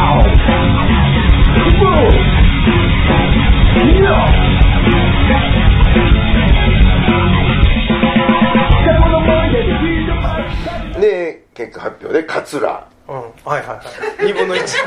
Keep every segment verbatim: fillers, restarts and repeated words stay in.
で結果発表で桂、 うん、はいはいはいにぶんのいち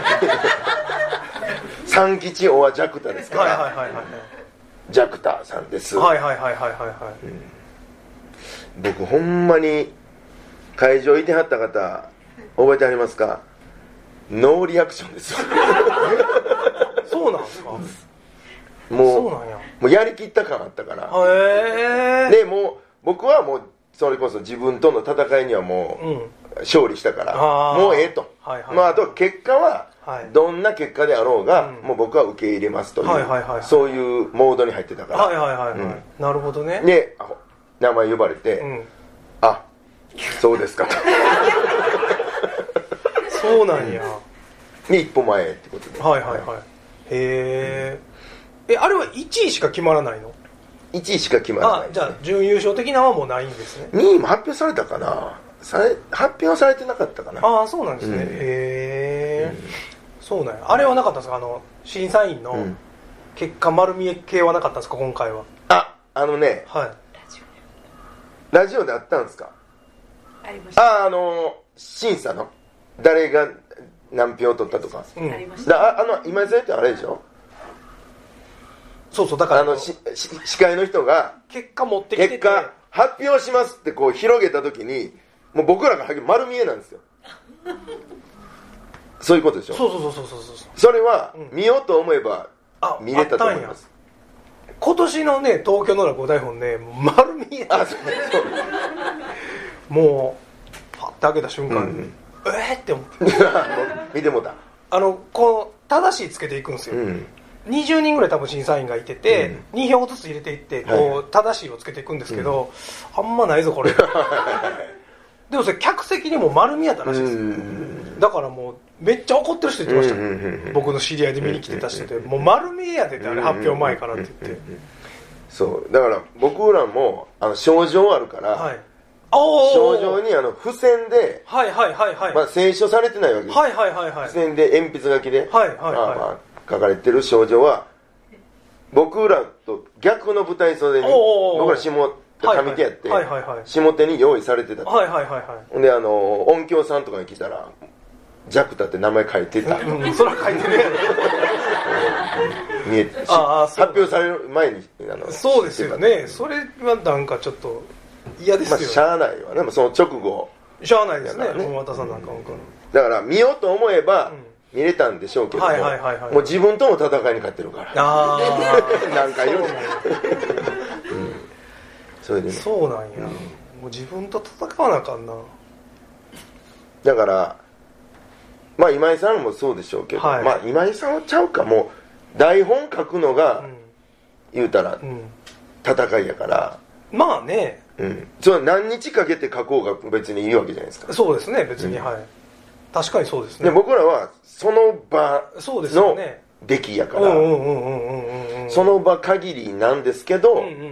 三吉おはジャクタですから、 はいはいはいはいジャクタさんです。 はいはいはいはいはいはい、 うん、僕ほんまに会場いてはった方覚えてありますか？ノーリアクションですよそうなんですか？ もうそうなんや。 もうやりきった感あったから。 へえ。 でもう僕はもうそれこそ自分との戦いにはもう勝利したから、うん、もうええと、はいはい、まあ、あと結果はどんな結果であろうが、はい、もう僕は受け入れますという、はいはいはいはい、そういうモードに入ってたから。 はいはいはいはい、うん、なるほどね。 で名前呼ばれて、うん、あ、そうですかとそうなんや。 で一歩前ってことで。 はいはいはい。へえ。え、あれはいちいしか決まらないの？ いちいしか決まらない、ね、 あ、じゃあ準優勝的なのはもうないんですね。 にいも発表されたかな。され発表されてなかったかな。 ああ、そうなんですね、うん、へえ、うん、そうなんや。あれはなかったんですか？あの審査員の結果丸見え系はなかったんですか今回は？ あ、あのね、 はい、 ラジオであったんですか？ ありました。 あ、あの審査の誰が何票取ったとか、 うん、ありました。 だあの今井さんってあれでしょ？ そうそう、だからあのしし司会の人が結果持ってきてて、 結果発表しますってこう広げた時にもう僕らが丸見えなんですよそういうことでしょ？ そうそうそうそうそうそう。 それは見ようと思えば見れたと思います。 今年のね東京の落語台本ね丸見え。 あ、そうそうもうパッて開けた瞬間に、うん、えーって思って見てもた。あのこの正しいつけていくんですよ、うん、にじゅうにんぐらい多分審査員がいてて、うん、に票ずつ入れていってこう、はい、正しいをつけていくんですけど、うん、あんまないぞこれでもそれ客席にも丸見えやったらしいです、うん、だからもうめっちゃ怒ってる人言ってました、うん、僕の知り合いで見に来てた人で、もう丸見えやでってあれ発表前からって言って、 そうだから僕らもあの賞状あるから、はい、賞状にあの付箋で、 はいはいはいはい、 まあ、清書されてないわけです、 はいはいはいはい、 付箋で鉛筆書きで、 はいはいはい、まあまあ、書かれてる賞状は僕らと逆の舞台袖に僕ら下上手やって、はいはいはいはい、下手に用意されてたと、 はいはいはいはい、 であの音響さんとかに来たらジャクタって名前書いてたと、 うん、そら書いてるやろ見えてああ発表される前にあのそうですよね。それはなんかちょっと嫌ですよ、まあ、 しゃあないわね。その直後しゃあないですね桃又さんなんかも、うん、 だから見ようと思えば見れたんでしょうけども、はいはいはいはい、もう自分との戦いに勝ってるからあなんか言うねそれでね、 そうなんや、うん、もう自分と戦わなあかんな。 だからまあ今井さんもそうでしょうけど、はい、まあ今井さんはちゃうか、もう台本書くのが、うん、言うたら、うん、戦いやから、 まあね、 うん、それ何日かけて書こうが別にいいわけじゃないですか。 そうですね別に、うん、はい、確かにそうですね。 で僕らはその場の出来やからその場限りなんですけど、うんうんうん、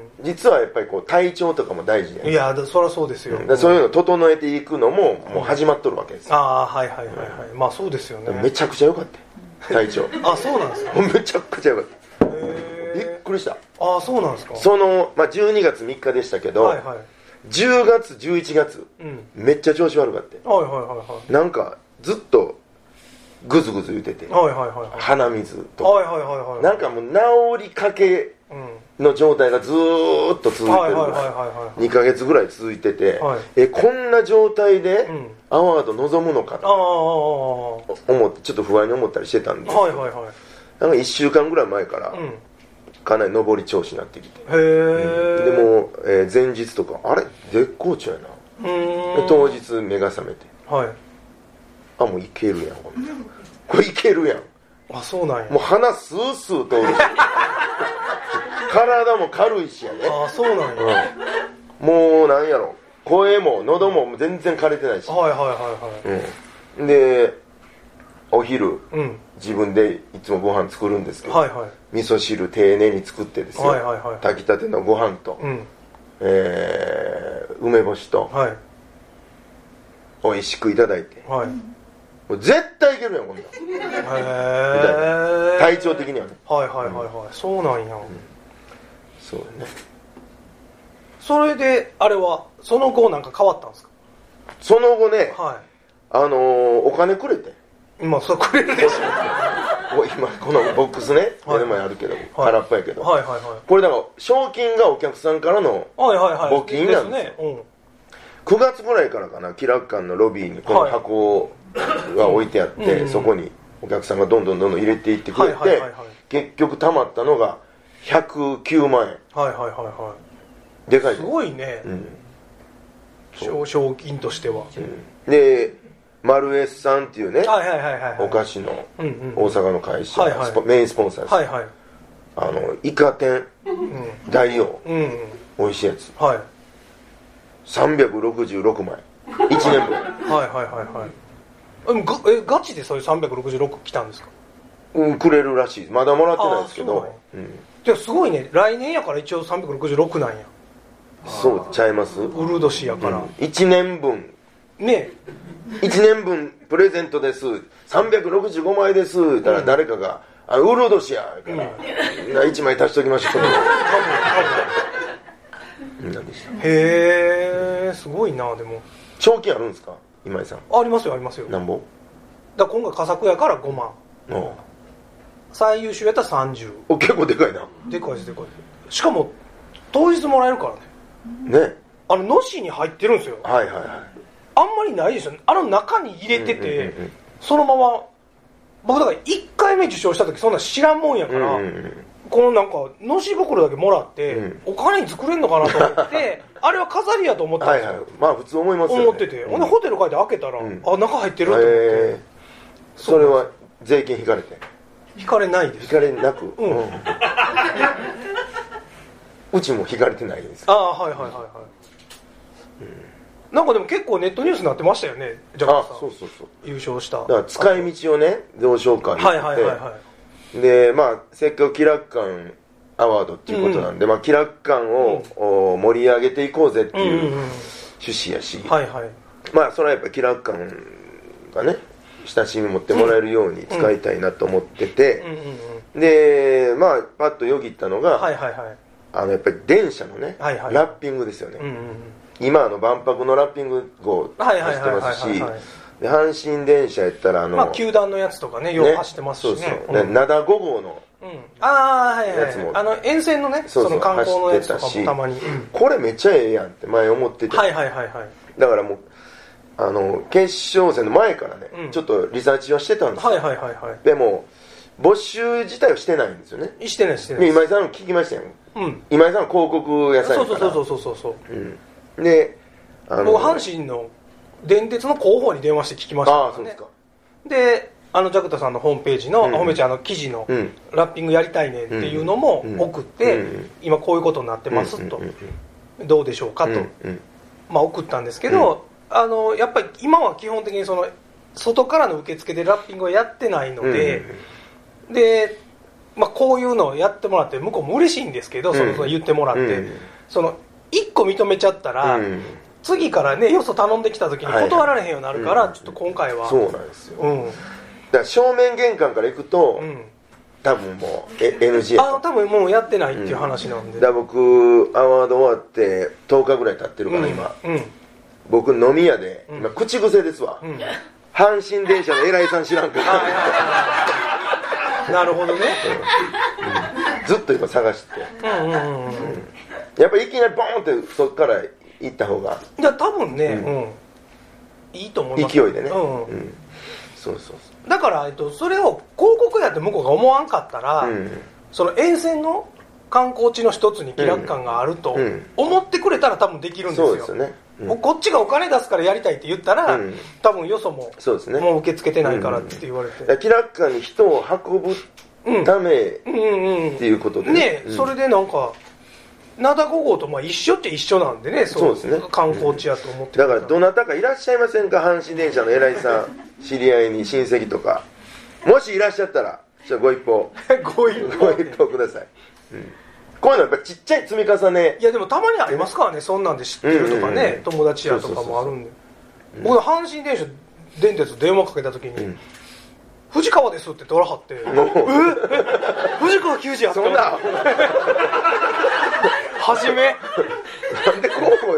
実はやっぱりこう体調とかも大事じゃないですか。 いやそりゃそうですよ、 うん、そういうのを整えていくのももう始まっとるわけですよ、 うん、ああはいはいはいはい、うん、まあそうですよね。 めちゃくちゃ良かった体調あそうなんですか。 めちゃくちゃ良かった。びっくりした。 あそうなんですか。 その、まあ、じゅうにがつみっかでしたけど、はいはい、じゅうがつじゅういちがつ、うん、めっちゃ調子悪かって、はいはいはいはい、なんかずっとグズグズ言ってて、はいはいはいはい、鼻水とか、はいはいはいはい、なんかもう治りかけの状態がずーっと続いてるぐらいにかげつぐらい続いてて、はい、えこんな状態でアワード望むのかと思ってちょっと不安に思ったりしてたんですけど、はいはいはい、なんかいっしゅうかんぐらい前から、うん、かなり上り調子になってきて、へー、うん、でも、えー、前日とかあれ絶好調やな、で当日目が覚めて、はい、あもういけるやんこれいけるやん。 あそうなんや。 もう鼻スースー通るし体も軽いしやね。 あそうなんや、 うん、もうなんやろ声も喉も全然枯れてないし、 はいはいはいはい、 うん、でお昼、 うん、 自分でいつもご飯作るんですけど、 はいはい、 味噌汁丁寧に作ってですよ、 はいはいはい、 炊きたてのご飯と、うん、えー、梅干しと、はい、美味しくいただいて、はい、 もう絶対いけるやんこんなんへえ体調的にはねはいはいはいはい、うん、そうなんや、うん、 そうねそれであれはその後なんか変わったんですかその後ね、 はい、 あのー、お金くれてまあそれくれるでしょ今このボックスね目の前あるけど、はい、空っぽやけど、 はいはいはい、 これだから賞金がお客さんからの募金なんですよ、はいはいはい、くがつぐらいからかな気楽館のロビーにこの箱が置いてあって、はい、そこにお客さんがどんどんどんどん入れていってくれて、はいはいはいはい、結局貯まったのがひゃくきゅうまんえんはいはいはいはいでかいすごいね、うん、賞金としては、 うん、でマルエスさんっていうね、はいはいはいはい、お菓子の大阪の会社、うんうん、メインスポンサーです、はいはい、あのイカ天、うん、大王、うんうん、美味しいやつ、はい、さんびゃくろくじゅうろくまいいちねんぶんはいはいはいはいがえガチでそういうさんびゃくろくじゅうろく来たんですか？ うんくれるらしいまだもらってないですけど、 うん、じゃあすごいね来年やから一応さんびゃくろくじゅうろくなんやそうちゃいますウル年やから、 うん、いちねんぶんねいちねんぶんプレゼントですさんびゃくろくじゅうごまいです言ったら誰かが「あウル年や」から、うん、いちまい足しときましょう何でしたへえすごいな。でも賞金あるんですか今井さん？ ありますよありますよ。 なんぼ？ だから今回佳作やからごまん、うん、最優秀やったらさんじゅう。 お結構でかいな。 でかいですでかいです。しかも当日もらえるからね。ねあののしに入ってるんですよ。 はいはいはい。 あんまりないですよ。あの中に入れてて、うんうんうんうん、そのまま僕だからいっかいめ受賞した時そんな知らんもんやから、うんうんうん、このなんかのし袋だけもらって、うん、お金に作れんのかなと思ってあれは飾りやと思ったんですよ。はいはい、 まあ普通思いますよね。 思ってて、うん、ほんでホテル帰って開けたら、うん、あ中入ってると思って、えー、それは税金引かれて？ 引かれないです。 引かれなく、うんうん、うちも引かれてないんです。 ああはいはいはいはい、うん、なんかでも結構ネットニュースになってましたよね。ジャックさん。あそうそうそう優勝した。 だから使い道をねどうしようかって、はいはいはいはい、でまあせっかく気楽館アワードっていうことなんで、うん、まあ気楽館を、うん、盛り上げていこうぜっていう趣旨やし、うんうんうん、はいはい、まあそれはやっぱ気楽館がね親しみ持ってもらえるように使いたいなと思ってて、うんうんうんうん、でまあパッとよぎったのが、はいはいはい、あのやっぱり電車のね、はいはい、ラッピングですよね、うんうんうん、今あの万博のラッピング号走ってますし、阪神電車やったらあの、 まあ、球団のやつとかねよう走ってますしね、そうそう、 うん、灘ご号のうん、ああはいはい、はい、あの沿線のねそうそうその観光のやつとかもたまに、うん、 これめっちゃええやんって前思ってて、はいはいはいはい、だからもうあの決勝戦の前からね、うん、ちょっとリサーチはしてたんですよ、はいはいはいはい、でも募集自体はしてないんですよね。 してないしてない。 今井さんの聞きましたよ、うん、今井さんは広告屋さんやからそうそうそうそうそう、 うん、であの僕阪神の電鉄の広報に電話して聞きましたからね。ああそうですか。であのジャクタさんのホームページの、うん、ホームページあの記事の、うん、ラッピングやりたいねっていうのも送って、うん、今こういうことになってますと、うん、どうでしょうかと、まあ、送ったんですけど、あのやっぱり今は基本的にその外からの受付でラッピングはやってないので、で、まあ、こういうのをやってもらって向こうも嬉しいんですけど、そのその言ってもらって、そのいっこ認めちゃったら、次からねよそ頼んできた時に断られへんようになるから、ちょっと今回はそうなんですよ、うんだから正面玄関から行くと、うん、多分もう エヌジー やあ多分もうやってないっていう話なんで、 うん、だから僕アワード終わってとおかぐらい経ってるから、うん、今、うん、僕飲み屋で、うん、今口癖ですわ、うん、阪神電車の偉いさん知らんけどなるほどね、 うん、ずっと今探して、うんうんうんうん、やっぱりいきなりボーンってそっから行った方がいや多分ね、うんうん、いいと思います勢いでね、うんうんそうそうそうだから、えっと、それを広告やって向こうが思わんかったら、うん、その沿線の観光地の一つに気楽感があると思ってくれたら多分できるんですよ、そうですよね、うん、こっちがお金出すからやりたいって言ったら、うん、多分よそもそうです、ね、もう受け付けてないからって言われて、 うん、気楽感に人を運ぶためっていうことでね,、うんうんうん、ね、それでなんか灘ご号とまあ一緒って一緒なんでね、そうですね、観光地やと思って、 だからどなたかいらっしゃいませんか、阪神電車の偉いさん知り合いに親戚とかもしいらっしゃったらちょっとご一報ご一報ご一報ください、うん、こういうのやっぱちっちゃい積み重ねいやでもたまにありますからね、そんなんで知ってるとかね、うんうんうん、友達やとかもあるんで、うんうんうん、僕阪神電車電鉄電話かけた時に、うん、藤川ですって取らはってえ藤川球児やったそんなはじめなんでこ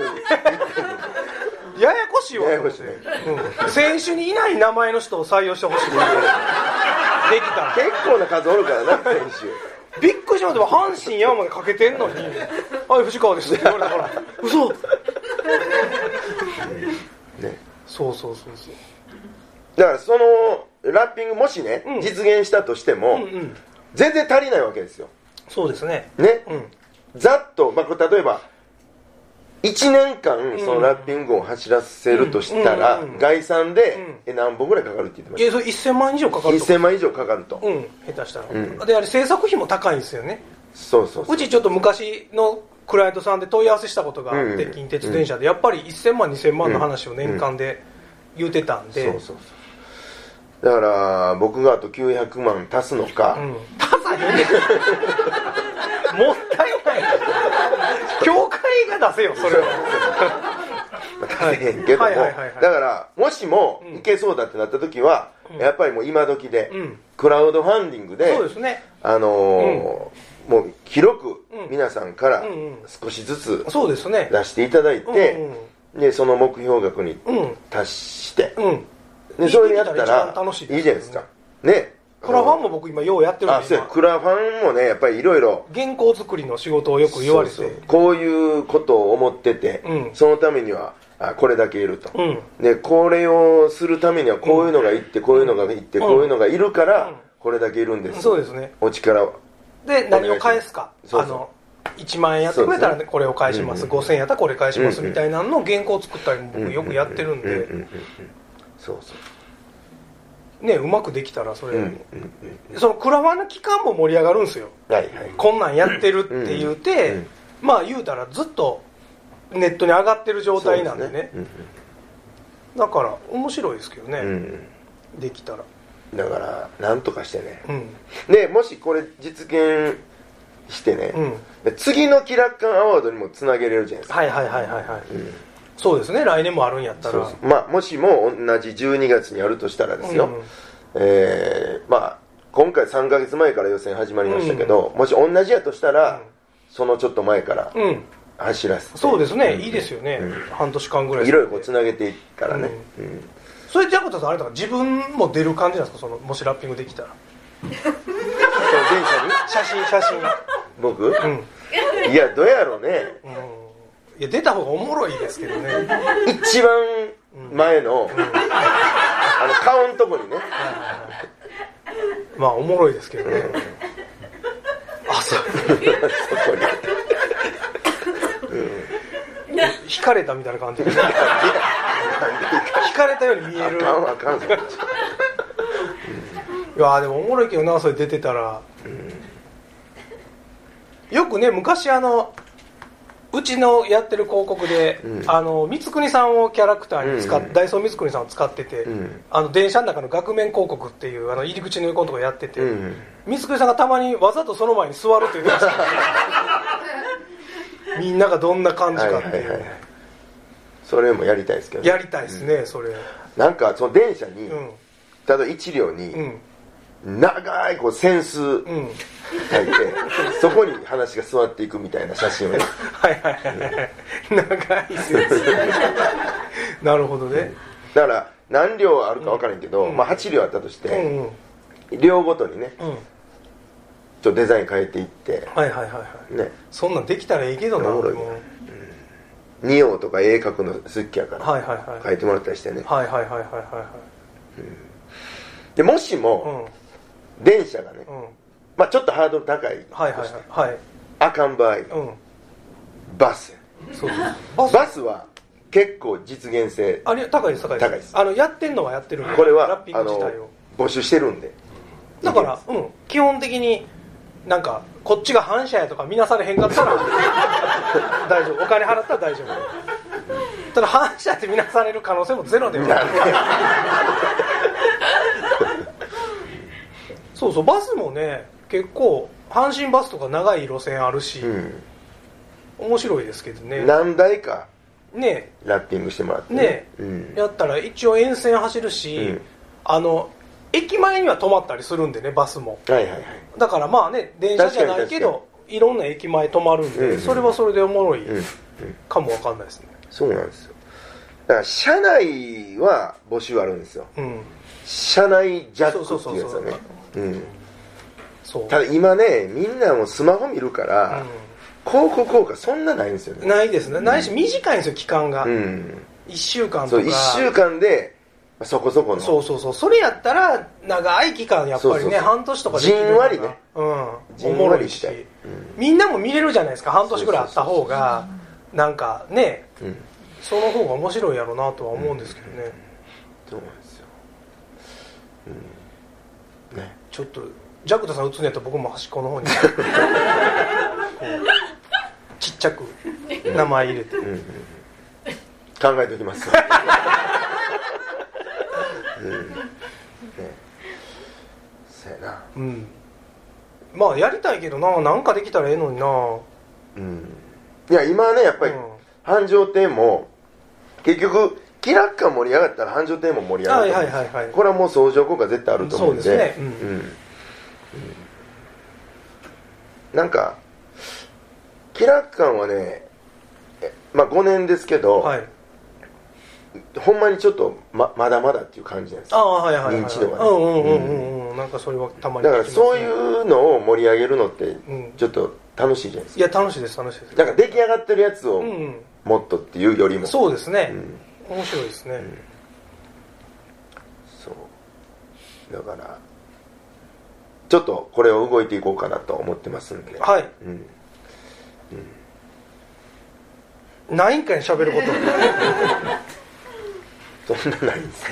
うややこしいわややこしい、ねうん、選手にいない名前の人を採用してほしいできたら結構な数おるからな選手びっくりしました。阪神山までかけてんのにはい藤川ですって言われたから嘘、ね、そうそうそうそう。 だからそのラッピングもしね、うん、実現したとしても、うんうん、全然足りないわけですよ。 そうですね。 ね、うん、ざっと、まあ、例えばいちねんかんそのラッピングを走らせるとしたら、うんうんうん、概算で、うん、え何本ぐらいかかるって言ってました。 いやそれいっせんまん以上かかると。 いっせんまん以上かかると。 うん、下手したら。うん、であれ制作費も高いんですよね。 そうそうそう。 うちちょっと昔のクライアントさんで問い合わせしたことがあって、うん、近鉄電車でやっぱりいっせんまんにせんまんの話を年間で言うてたんで、 うんうん、そうそうそう。だから僕があときゅうひゃくまん足すのか、うん、 足さへんねんもったいない協会が出せよそれは足せへんけども、だからもしもいけそうだってなった時は、うん、やっぱりもう今時で、うん、クラウドファンディングで、 そうですね、 あのーうん、もう広く皆さんから少しずつ出していただいて、でその目標額に達して、うんうんでそれやったらいいじゃないですかね。 クラファンも僕今ようやってるんで。 あ、そうや、クラファンもねやっぱりいろいろ原稿作りの仕事をよく言われて、そうそうこういうことを思ってて、うん、そのためにはあこれだけいると、うん、でこれをするためにはこういうのがいって、うん、こういうのがいって、うん、こういうのがいるからこれだけいるんです、うん、 そうですね。 お力をで何を返すか、そうそうあのいちまんえんやってくれたら、ね、これを返します、うんうん、ごせんえんやったらこれ返します、うんうん、みたいなの原稿作ったりも僕よくやってるんで、 そうそうね、うまくできたらそれ、うんうんうん、そのクラファンの期間も盛り上がるんですよ、はいはい、こんなんやってるって言うて、うんうん、まあ言うたらずっとネットに上がってる状態なんで ね, でね、うんうん、だから面白いですけどね、うん、できたらだからなんとかしてね、うん、でもしこれ実現してね、うん、次のキラッカンアワードにもつなげれるじゃないですか。 はいはいはいはいはい、うんそうですね、来年もあるんやったらそうそう、 まあ、もしも同じじゅうにがつにあるとしたらですよ、うんえーまあ、今回さんかげつまえから予選始まりましたけど、うん、もし同じやとしたら、うん、そのちょっと前から走らせて、うん、 そうですね、うん、いいですよね、うん、半年間ぐらいいろいろつなげていくからね、うんうん、 それジャコタさんあれだから自分も出る感じなんですか、そのもしラッピングできたら電車に写真写真僕、うん、いやどうやろうね、うんいや出た方がおもろいですけどね一番前の、うん、あの顔のとこにねまあおもろいですけどね、うん、あそうそこに、うん、引かれたみたいな感じで引かれたように見えるあかんあかんいやでもおもろいけどなそれ出てたら、うん、よくね昔あのうちのやってる広告で、うん、あの光國さんをキャラクターに使っ、うん、ダイソー光國さんを使ってて、うん、あの電車の中の額面広告っていうあの入り口の横のところやってて、うん、光國さんがたまにわざとその前に座るって言ってましたみんながどんな感じかっていう、はいはいはい、 それもやりたいですけど、ね、 やりたいですね、それなんかその電車に、ただ一両に、長いこう扇子書いて、うん、そこに話が座っていくみたいな写真をねはいはいはい、うん、長い扇子なるほどね、 だから何両あるか分からんけど、うん、まあはち両あったとして、うんうん、両ごとにね、うん、ちょっとデザイン変えていってはいはいはいはい、ね、そんなんできたらいいけどなおもろいね、うん、に葉とか絵描くの好きやから、 はいはいはい、 書いてもらったりしてねはいはいはいはいはい、 うん、でもしも、うん電車がね、うん、まあちょっとハードル高い、 はいはいはい、 あかん場合、うん、バスそうバスバスは結構実現性あれ高いです高いです、高いですあのやってんのはやってるんでこれはラッピング自体を募集してるんでだから、うん、基本的になんかこっちが反社やとか見なされへんかったら大丈夫お金払ったら大丈夫ただ反社って見なされる可能性もゼロではないそうそうバスもね結構阪神バスとか長い路線あるし、うん、面白いですけどね何台かねラッピングしてもらってね、ね、うん、やったら一応沿線走るし、うん、あの駅前には止まったりするんでね、バスも、 はいはいはい、 だからまあね、電車じゃないけどいろんな駅前止まるんで、うんうん、それはそれでおもろいかもわかんないですね、 うん、そうなんですよ。だから車内は募集あるんですよ、うん、車内ジャックっていうやつだね。ただ今ね、みんなもスマホ見るから、うん、広告効果そんなないんですよね。 ないですね、ないし短いんですよ期間が、うん、いっしゅうかんとか。 そういっしゅうかんでそこそこの、 そうそうそう、それやったら長い期間やっぱりね、そうそうそう、半年とかできるじんわりね、 うん、おもろいし、うん、みんなも見れるじゃないですか、半年ぐらいあった方がなんかね、うん、その方が面白いやろうなとは思うんですけどね、うん、 そうなんですよ、 うんね、ちょっとジャクタさん打つんやったら僕も端っこの方にちっちゃく名前入れて、うんうん、 考えておきますうんね、そうやな、 うん、まあやりたいけどな、なんかできたらええのにな、 うん、いや今ねやっぱり、うん、繁盛亭も結局気楽感盛り上がったら繁盛亭も盛り上がると思うんですよ、はいはいはいはい、これはもう相乗効果絶対あると思うんで、そうですね、うんうんうん、なんか気楽感はね、まあごねんですけど、はい、ほんまにちょっと ま, まだまだっていう感じなんですよ、 あ、はいはいはいはい、 認知度がね、 うんうんうんうん、なんかそれはたまに、 だからそういうのを盛り上げるのってちょっと楽しいじゃないですか、 いや楽しいです楽しいです、 だから出来上がってるやつをもっとっていうよりも、うん、 そうですね、うん、面白いですね、うん、 そうだからちょっとこれを動いていこうかなと思ってますんで、 はい、うんうん、ないんかに喋ることそんなないんです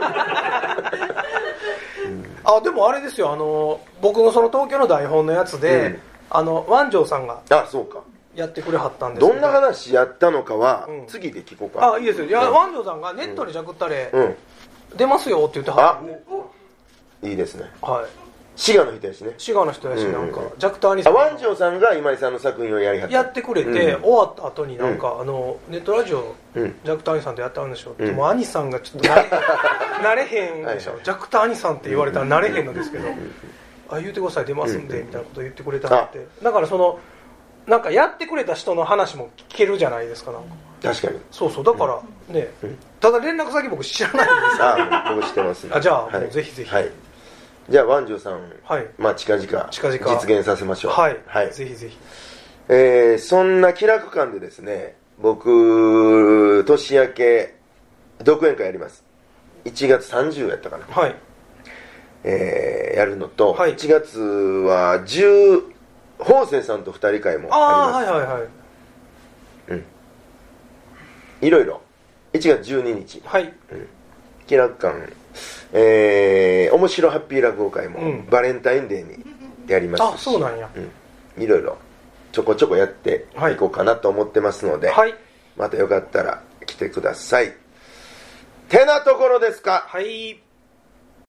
うん、あでもあれですよ、あの僕のその東京の台本のやつで、うん、あの湾城さんがあそうかやってくれはったんですけど、 どんな話やったのかは次で聞こうか、 うん、あいいですよ、いや、うん、湾城さんがネットでジャクったれ、うん、出ますよって言ってはった、 あいいですね、 はい、 滋賀の人やしね、 滋賀の人やし、うんうん、なんかジャクター兄さん湾城さんが今井さんの作品をやりはったやってくれて、うん、終わった後になんか、うん、あのネットラジオ、うん、ジャクター兄さんとやってあるんでしょ、うん、でも兄さんがちょっと慣れ慣れへんでしょ、はいはい、ジャクター兄さんって言われたら慣れへんのですけど、うん、あ言うてください出ますんで、うん、みたいなこと言ってくれたって、だからそのなんかやってくれた人の話も聞けるじゃないですか、なんか確かにそうそう、だからね、うん、ただ連絡先僕知らないんですよ、 あ僕知ってます、ね、 あじゃあ、はい、もうぜひぜひ、はい、 じゃあ湾城さん、 はい、 まあ近々 近々 実現させましょう、 はい、はい、ぜひぜひ、 えー、そんな気楽感でですね、僕年明け独演会やります。いちがつさんじゅうやったかな、 はい、 えー、やるのと、 はい、 いちがつはじゅう法政さんとふたり会もあります。 あはいはいはい、 うん、いろいろいちがつじゅうににち、 はい、 うん、気楽感、えー、面白ハッピー落語会もバレンタインデーにやりますし、 うん、あそうなんや、 うん、いろいろちょこちょこやっていこうかなと思ってますので、 はい、 またよかったら来てください。てなところですか。 はい。